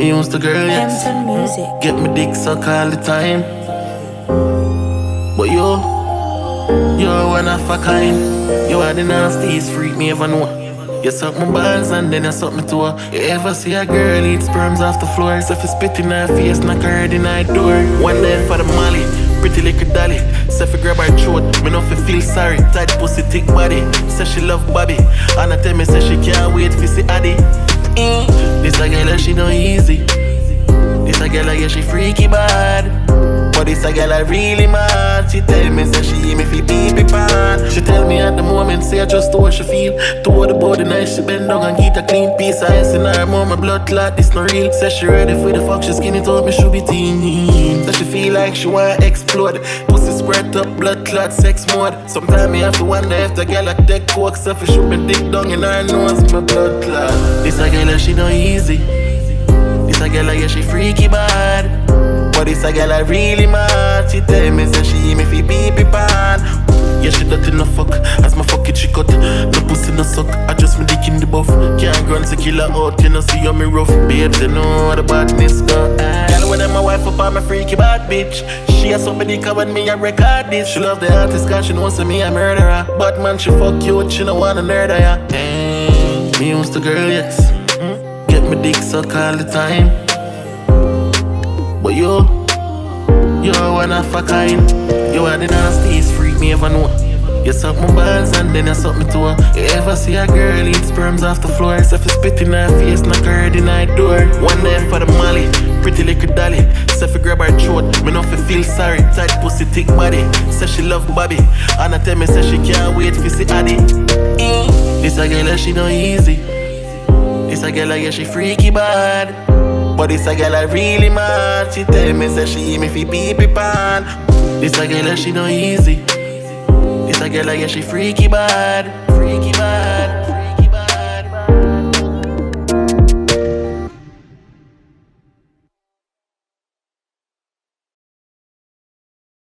Me used to girl, yes. Hampton Music. Get me dick suck all the time. But you're one of a kind. You are the nastiest freak me ever know. You suck my balls and then you suck me toe. You ever see a girl eat sperms off the floor? So if you spit in her face, knock her in her door. One day for the molly, pretty little dolly. So if you grab her throat, me no fi feel sorry. Tight pussy, thick body. Say she love Bobby, and I tell me say she can't wait for see Addy. This a girl she no easy. This a girl yeah she freaky bad. But this a girl I really mad. She tell me say she hear me fi pee pan. She tell me at the moment say I just how she feel. Toward the body nice she bend down and get a clean piece of ice in her mouth. My blood clot this no real. Say she ready for the fuck, she skinny told me she be teen. Say she feel like she wanna explode. Pussy spread up, blood clot, sex mode. Sometimes me have to wonder if the girl I take coke. So if she shoot me dick down in her nose, my blood clot. This a girl she no easy. This a girl yeah she freaky bad. But this a girl I really mad. She tell me say she hear me fi pee pan. Yeah she dirty no fuck. As my fuck it she cut. No pussy no suck. I just me dick in the buff. Can't run to kill her out. You know see how me rough. Babes you know the badness go. Girl when my wife up on my freaky bad bitch. She has somebody come when me a record this. She love the artist cause she knows me a murderer. But man she fuck you, she no wanna murder ya. Me used to girl yes. Get me dick suck all the time. But you're one of a kind. You are the nastiest freak me ever know. You suck my balls and then you suck me toe. You ever see a girl eat sperms off the floor? So if you spit in her face, knock her in her door. One day for the molly, pretty little dolly. So if you grab her throat, me no fi feel sorry. Tight pussy, thick body. Say she love Bobby, and I tell me say she can't wait for see Addy. This a girl she no easy. This a girl yeah she freaky bad. But this a girl I really mad. She tell me say she hear me fi pee pan. This a girl she no easy. This a girl yeah she freaky bad. Freaky bad.